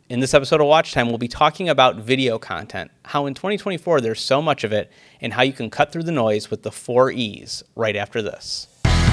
In this episode of Watch Time, we'll be talking about video content, how in 2024 there's so much of it, and how you can cut through the noise with the 4 E's right after this.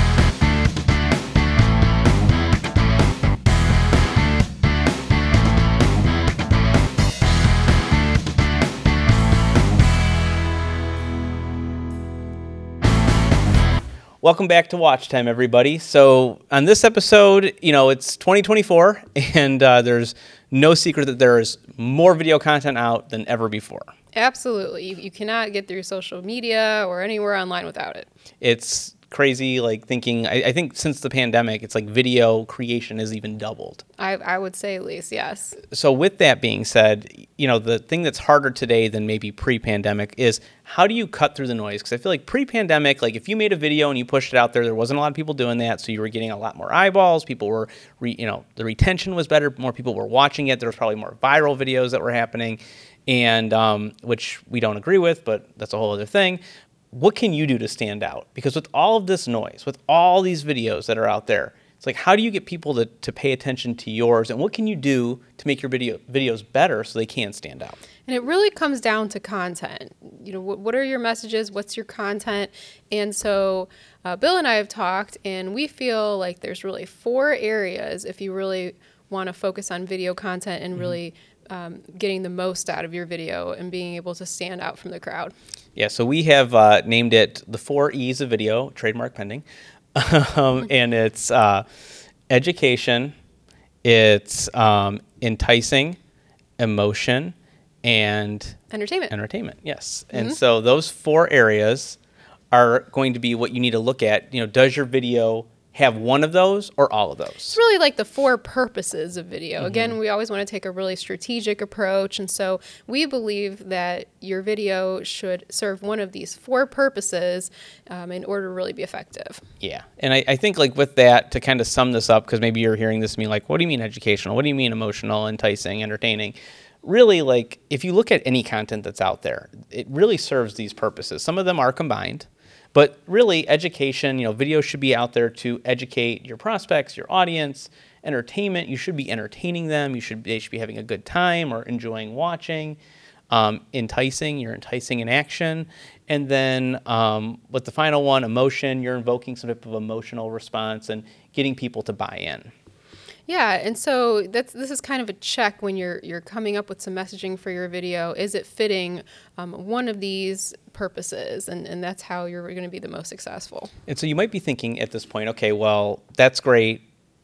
Welcome back to Watch Time, everybody. So on this episode, it's 2024, and there's no secret that there is more video content out than ever before. Absolutely. You cannot get through social media or anywhere online without it. It's crazy, thinking, I think since the pandemic, it's like video creation has even doubled. I would say at least, yes. So with that being said, the thing that's harder today than maybe pre-pandemic is how do you cut through the noise? Because I feel like pre-pandemic, if you made a video and you pushed it out there wasn't a lot of people doing that. So you were getting a lot more eyeballs. People were, the retention was better. More people were watching it. There was probably more viral videos that were happening, and which we don't agree with, but that's a whole other thing. What can you do to stand out? Because with all of this noise, with all these videos that are out there, it's like, how do you get people to pay attention to yours? And what can you do to make your videos better so they can stand out? And it really comes down to content. What are your messages? What's your content? And so Bill and I have talked, and we feel like there's really 4 areas if you really want to focus on video content and really getting the most out of your video and being able to stand out from the crowd. Yeah, so we have named it the 4 E's of video, trademark pending. And it's education, it's enticing, emotion, and entertainment, yes. Mm-hmm. And so those 4 areas are going to be what you need to look at. Does your video have one of those or all of those? It's really like the 4 purposes of video. Mm-hmm. Again, we always want to take a really strategic approach. And so we believe that your video should serve one of these 4 purposes in order to really be effective. Yeah. And I think with that, to kind of sum this up, because maybe you're hearing this and being what do you mean educational? What do you mean emotional, enticing, entertaining? Really, if you look at any content that's out there, it really serves these purposes. Some of them are combined. But really, education, videos should be out there to educate your prospects, your audience. Entertainment, you should be entertaining them. They should be having a good time or enjoying watching. Enticing, you're enticing in action. And then with the final one, emotion, you're invoking some type of emotional response and getting people to buy in. Yeah, and so this is kind of a check when you're coming up with some messaging for your video. Is it fitting one of these purposes? And that's how you're going to be the most successful. And so you might be thinking at this point, okay, well, that's great.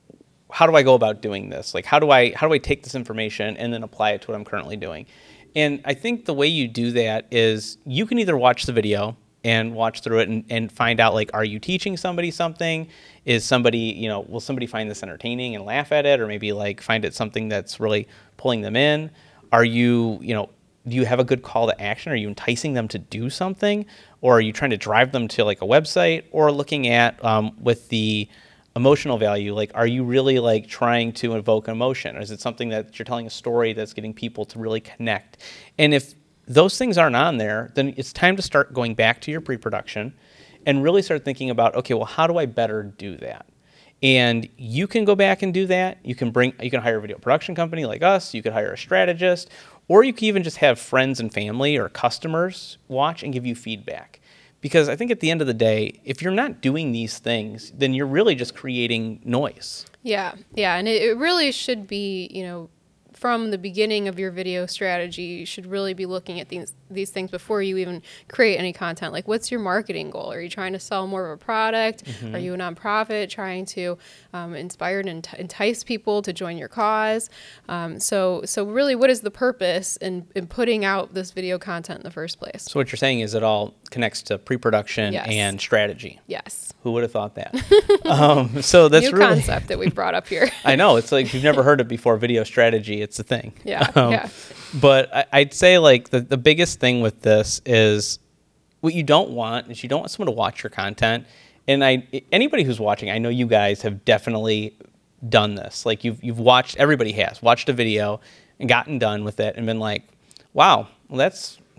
How do I go about doing this? How do I take this information and then apply it to what I'm currently doing? And I think the way you do that is you can either watch the video and watch through it and find out, are you teaching somebody something? Is somebody, will somebody find this entertaining and laugh at it? Or maybe find it something that's really pulling them in? Are you, do you have a good call to action? Are you enticing them to do something? Or are you trying to drive them to a website? Or looking at with the emotional value, are you really trying to evoke emotion? Or is it something that you're telling a story that's getting people to really connect? And if those things aren't on there, then it's time to start going back to your pre-production and really start thinking about, okay, well, how do I better do that? And you can go back and do that. You can hire a video production company like us. You could hire a strategist, or you can even just have friends and family or customers watch and give you feedback. Because I think at the end of the day, if you're not doing these things, then you're really just creating noise. Yeah, and it really should be, from the beginning of your video strategy, you should really be looking at these things before you even create any content. What's your marketing goal? Are you trying to sell more of a product? Mm-hmm. Are you a nonprofit trying to inspire and entice people to join your cause? So really, what is the purpose in putting out this video content in the first place? So what you're saying is it all connects to pre-production and strategy. Yes. Who would have thought that? So that's new concept that we brought up here. I know. It's you've never heard it before, video strategy. It's a thing. Yeah. But I'd say the biggest thing with this is what you don't want is you don't want someone to watch your content. And anybody who's watching, I know you guys have definitely done this. You've watched, everybody has watched a video and gotten done with it and been wow, well, that's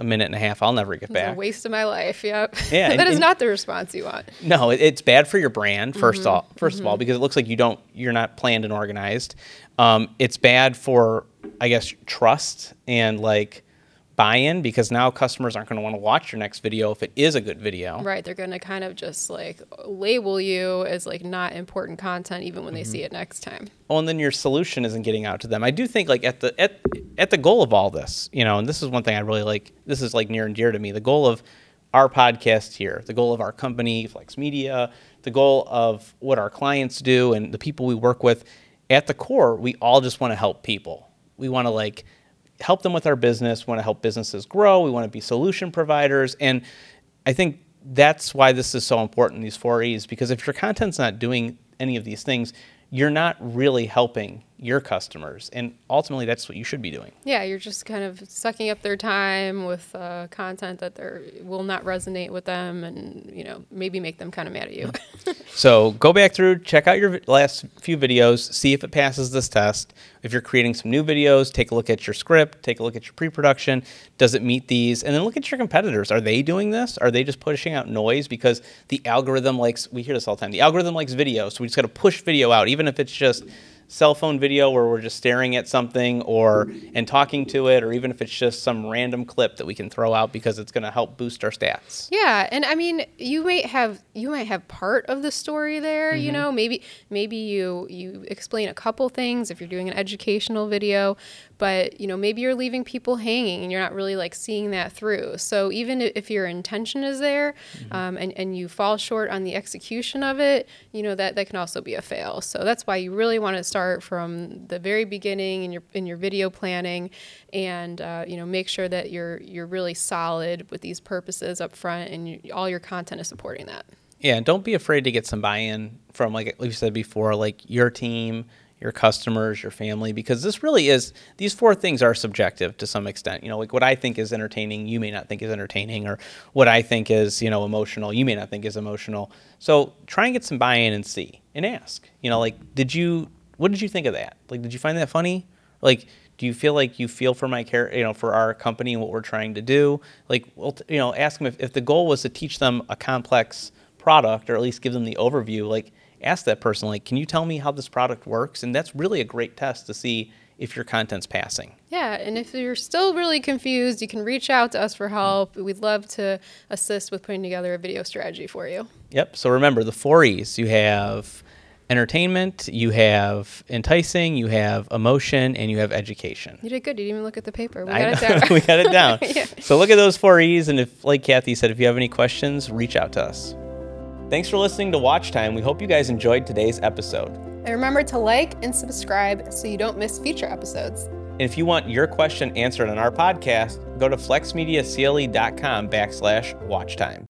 a minute and a half I'll never get It's back. a waste of my life. Yep. Yeah, That is not the response you want. No, it's bad for your brand first of all, because it looks like you're not planned and organized. It's bad for, I guess, trust and like buy-in, because now customers aren't going to want to watch your next video if it is a good video. Right. They're going to kind of just like label you as like not important content even when they see it next time. Oh, and then your solution isn't getting out to them. I do think like at the goal of all this, and this is one thing I really like. This is like near and dear to me. The goal of our podcast here, the goal of our company, Flex Media, the goal of what our clients do and the people we work with. At the core, we all just want to help people. We want to like help them with our business, want to help businesses grow. We want to be solution providers. And I think that's why this is so important, these 4 E's, because if your content's not doing any of these things, you're not really helping your customers. And ultimately, that's what you should be doing. Yeah, you're just kind of sucking up their time with content that will not resonate with them and, maybe make them kind of mad at you. So go back through, check out your last few videos, see if it passes this test. If you're creating some new videos, take a look at your script, take a look at your pre-production. Does it meet these? And then look at your competitors. Are they doing this? Are they just pushing out noise? Because the algorithm we hear this all the time, the algorithm likes video, so we just got to push video out, even if it's just cell phone video where we're just staring at something and talking to it, or even if it's just some random clip that we can throw out because it's going to help boost our stats. Yeah, and I mean, you might have part of the story there. Maybe you explain a couple things if you're doing an educational video, but maybe you're leaving people hanging and you're not really like seeing that through. So even if your intention is there, and you fall short on the execution of it, that can also be a fail. So that's why you really want to start from the very beginning in your video planning, and make sure that you're really solid with these purposes up front, and all your content is supporting that. Yeah, and don't be afraid to get some buy-in from, like you said before, like your team, your customers, your family, because this really is, these 4 things are subjective to some extent. Like what I think is entertaining, you may not think is entertaining, or what I think is, emotional, you may not think is emotional. So try and get some buy-in and see and ask, like, what did you think of that? Like, did you find that funny? Like, do you feel like you feel for my care, for our company and what we're trying to do? Like, well, ask them if the goal was to teach them a complex product, or at least give them the overview, like ask that person, like, can you tell me how this product works? And that's really a great test to see if your content's passing. Yeah, and if you're still really confused, you can reach out to us for help. We'd love to assist with putting together a video strategy for you. Yep, so remember the 4 E's. You have entertainment, you have enticing, you have emotion, and you have education. You did good. You didn't even look at the paper. We got it down. We got it down. Yeah. So look at those 4 E's, and if, like Kathy said, if you have any questions, reach out to us. Thanks for listening to Watch Time. We hope you guys enjoyed today's episode. And remember to like and subscribe so you don't miss future episodes. And if you want your question answered on our podcast, go to flexmediacle.com/watchtime.